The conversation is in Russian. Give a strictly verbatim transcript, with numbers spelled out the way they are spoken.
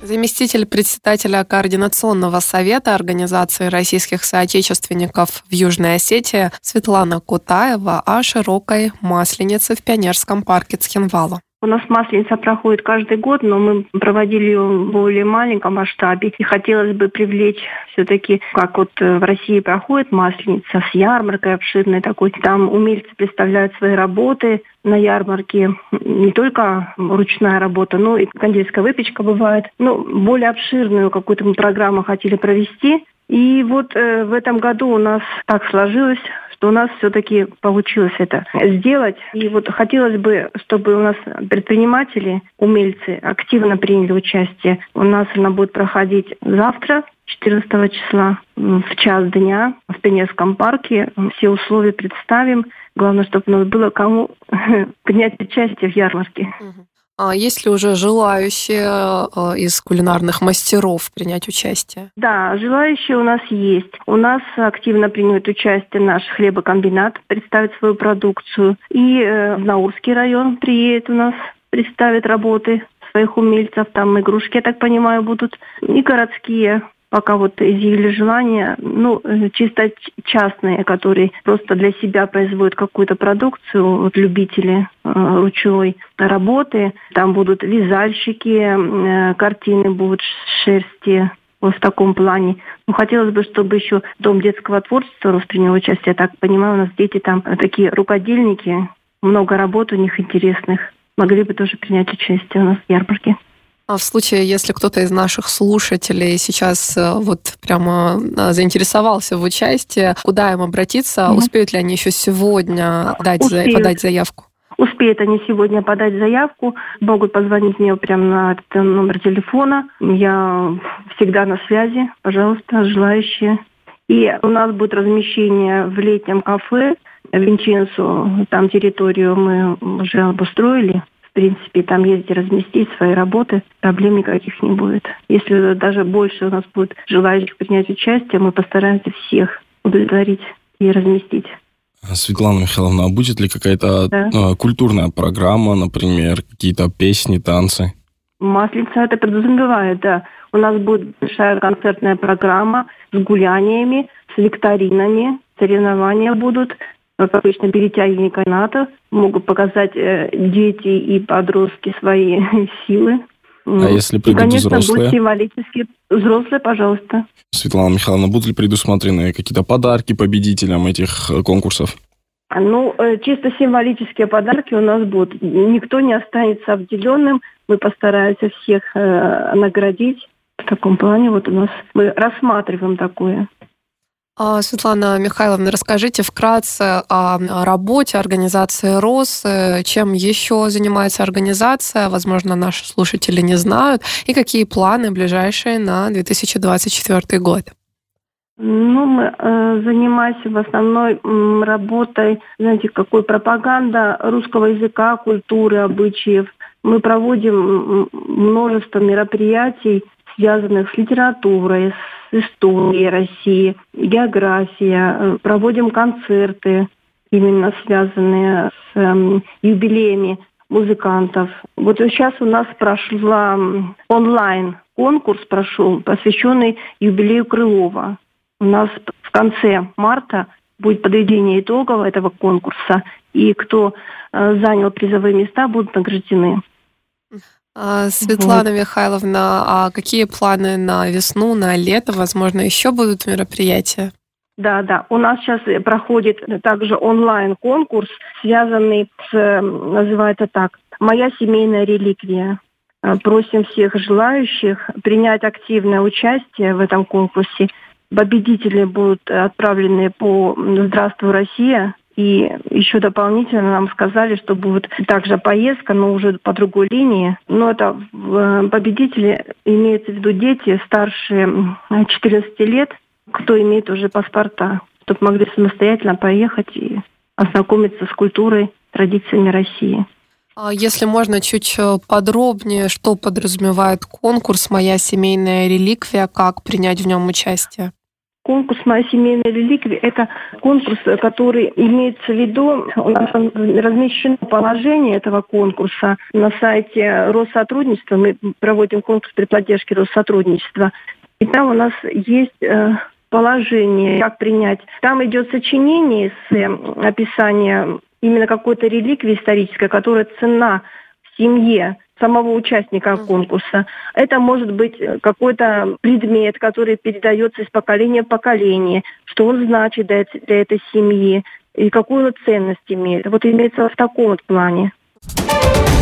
Заместитель председателя Координационного совета Организации российских соотечественников в Южной Осетии Светлана Кутаева о широкой масленице в Пионерском парке Цхинвала. У нас масленица проходит каждый год, но мы проводили ее в более маленьком масштабе. И хотелось бы привлечь все-таки, как вот в России проходит масленица с ярмаркой обширной такой. Там умельцы представляют свои работы на ярмарке. Не только ручная работа, но и кондитерская выпечка бывает. Ну, более обширную какую-то мы программу хотели провести. И вот э, в этом году у нас так сложилось, что у нас все-таки получилось это сделать. И вот хотелось бы, чтобы у нас предприниматели, умельцы активно приняли участие. У нас она будет проходить завтра, четырнадцатого числа, в час дня в Пионерском парке. Все условия представим. Главное, чтобы у нас было кому принять участие в ярмарке. А есть ли уже желающие из кулинарных мастеров принять участие? Да, желающие у нас есть. У нас активно принимает участие наш хлебокомбинат, представит свою продукцию. И э, в Наурский район приедет у нас, представит работы своих умельцев. Там игрушки, я так понимаю, будут. И городские, пока вот изъявили желание, ну, чисто частные, которые просто для себя производят какую-то продукцию, вот любители э, ручной работы. Там будут вязальщики, э, картины будут шерсти, вот в таком плане. Ну, хотелось бы, чтобы еще Дом детского творчества воспринял участие. Я так понимаю, у нас дети там такие рукодельники, много работ у них интересных. Могли бы тоже принять участие у нас в ярмарке. А в случае, если кто-то из наших слушателей сейчас вот прямо заинтересовался в участии, куда им обратиться? Mm-hmm. Успеют ли они еще сегодня дать, подать заявку? Успеют они сегодня подать заявку, могут позвонить мне прямо на этот номер телефона. Я всегда на связи, пожалуйста, желающие. И у нас будет размещение в летнем кафе Винченцо. Там территорию мы уже обустроили. В принципе, там ездить, разместить свои работы, проблем никаких не будет. Если даже больше у нас будет желающих принять участие, мы постараемся всех удовлетворить и разместить. Светлана Михайловна, а будет ли какая-то да. культурная программа, например, какие-то песни, танцы? Масленица это подразумевает, да. У нас будет большая концертная программа с гуляниями, с викторинами, соревнования будут. Как обычно, перетягивание канатов, могут показать э, дети и подростки свои силы. А если придут и, конечно, взрослые? Будут символические. Взрослые, пожалуйста. Светлана Михайловна, будут ли предусмотрены какие-то подарки победителям этих конкурсов? Ну, э, чисто символические подарки у нас будут. Никто не останется обделенным. Мы постараемся всех э, наградить. В таком плане вот у нас мы рассматриваем такое. Светлана Михайловна, расскажите вкратце о работе организации РОС, чем еще занимается организация, возможно, наши слушатели не знают, и какие планы ближайшие на две тысячи двадцать четвёртый год. Ну, мы э, занимаемся в основной м, работой, знаете, какой пропаганда русского языка, культуры, обычаев. Мы проводим множество мероприятий, связанных с литературой, с историей России, география. Проводим концерты, именно связанные с э, юбилеями музыкантов. Вот сейчас у нас прошла онлайн-конкурс, прошел, посвященный юбилею Крылова. У нас в конце марта будет подведение итогов этого конкурса, и кто э, занял призовые места, будут награждены. Светлана вот. Михайловна, а какие планы на весну, на лето? Возможно, еще будут мероприятия? Да, да. У нас сейчас проходит также онлайн-конкурс, связанный с, называется так, «Моя семейная реликвия». Просим всех желающих принять активное участие в этом конкурсе. Победители будут отправлены по «Здравствуй, Россия». И еще дополнительно нам сказали, что будет также поездка, но уже по другой линии. Но это победители, имеется в виду дети старше четырнадцати лет, кто имеет уже паспорта, чтобы могли самостоятельно поехать и ознакомиться с культурой, традициями России. Если можно, чуть подробнее, что подразумевает конкурс «Моя семейная реликвия», как принять в нем участие? Конкурс «Моя семейная реликвия» – это конкурс, который имеется в виду, у нас размещено положение этого конкурса на сайте Россотрудничества. Мы проводим конкурс при поддержке Россотрудничества. И там у нас есть положение, как принять. Там идет сочинение с описанием именно какой-то реликвии исторической, которая ценна в семье самого участника конкурса. Это может быть какой-то предмет, который передается из поколения в поколение, что он значит для, для этой семьи и какую он ценность имеет. Вот имеется в таком вот плане.